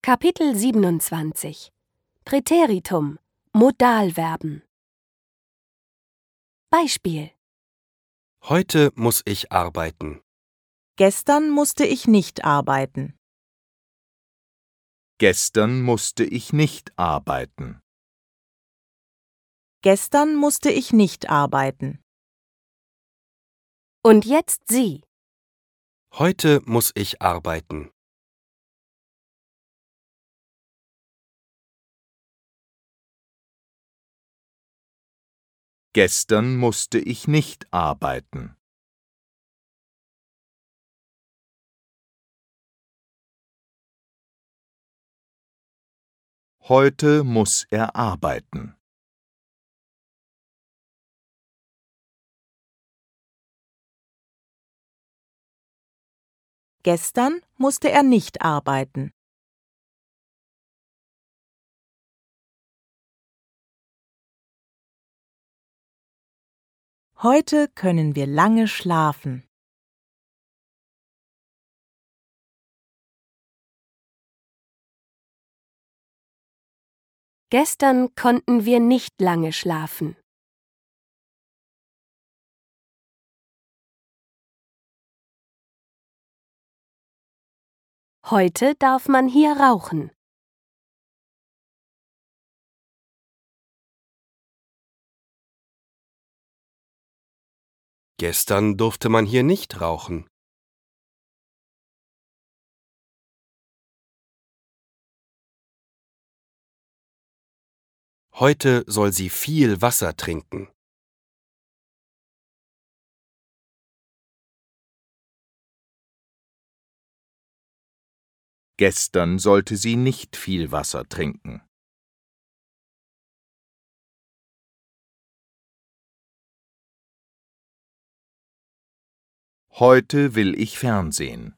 Kapitel 27 Präteritum Modalverben Beispiel: Heute muss ich arbeiten. Gestern musste ich nicht arbeiten. Gestern musste ich nicht arbeiten. Gestern musste ich nicht arbeiten. Und jetzt Sie. Heute muss ich arbeiten. Gestern musste ich nicht arbeiten. Heute muss er arbeiten. Gestern musste er nicht arbeiten. Heute können wir lange schlafen. Gestern konnten wir nicht lange schlafen. Heute darf man hier rauchen. Gestern durfte man hier nicht rauchen. Heute soll sie viel Wasser trinken. Gestern sollte sie nicht viel Wasser trinken. Heute will ich Fernsehen.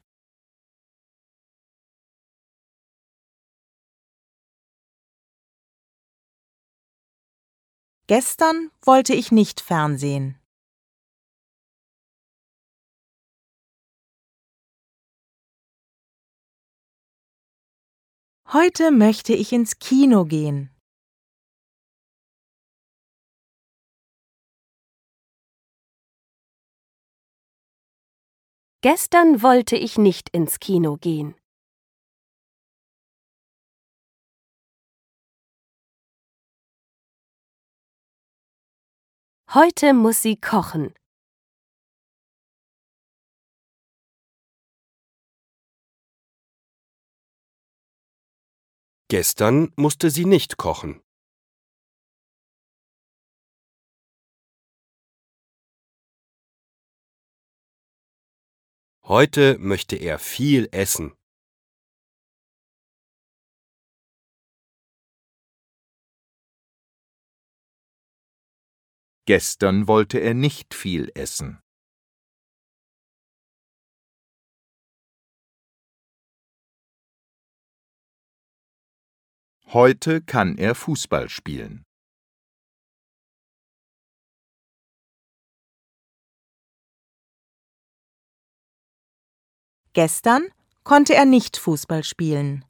Gestern wollte ich nicht fernsehen. Heute möchte ich ins Kino gehen. Gestern wollte ich nicht ins Kino gehen. Heute muss sie kochen. Gestern musste sie nicht kochen. Heute möchte er viel essen. Gestern wollte er nicht viel essen. Heute kann er Fußball spielen. Gestern konnte er nicht Fußball spielen.